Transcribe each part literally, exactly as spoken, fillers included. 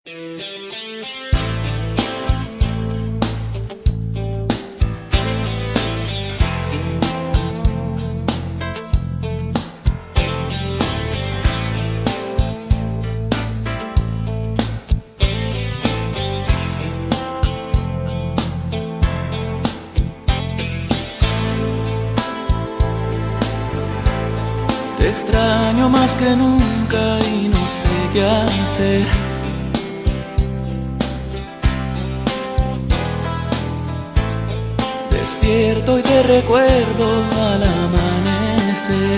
Te extraño más que nunca y no sé qué hacer. Despierto y te recuerdo al amanecer.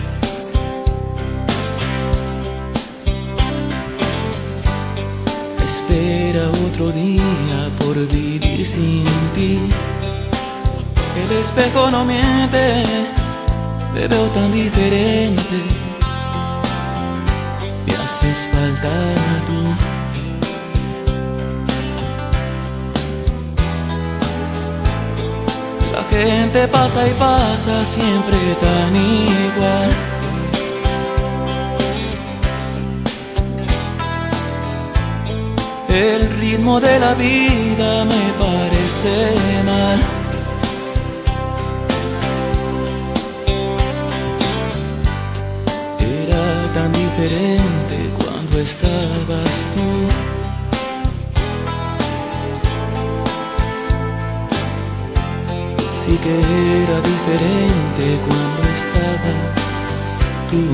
Espera otro día por vivir sin ti. El espejo no miente, me veo tan diferente. Me haces falta tú. La gente pasa y pasa siempre tan igual. El ritmo de la vida me parece mal. Tan diferente cuando estabas tú. Sí que era diferente cuando estabas tú.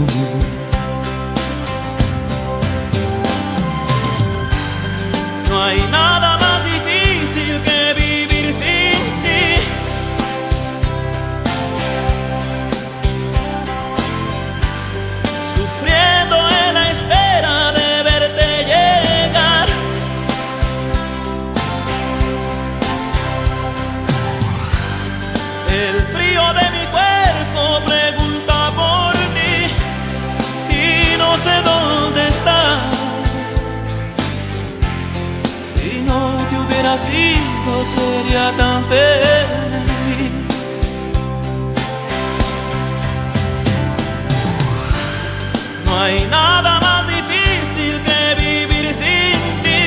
No hay nada más difícil que vivir sin ti. El frío de mi cuerpo pregunta por ti y no sé dónde estás. Si no te hubieras ido sería tan feliz. No hay nada más difícil que vivir sin ti.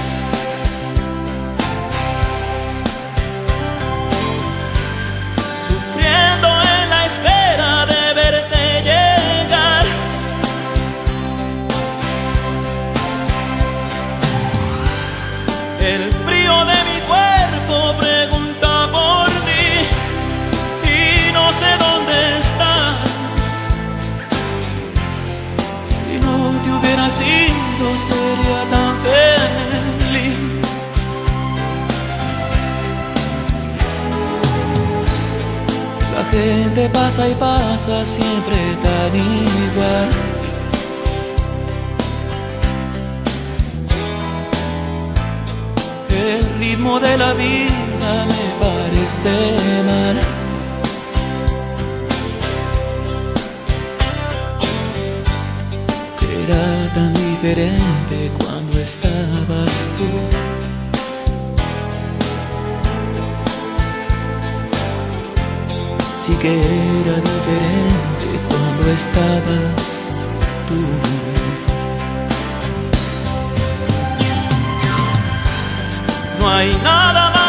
El frío de mi cuerpo pregunta por ti y no sé dónde estás. Si no te hubieras ido sería tan feliz. La gente pasa y pasa siempre tan igual. El ritmo de la vida me parece mal. Era tan diferente cuando estabas tú. Sí que era diferente cuando estabas tú. No hay nada más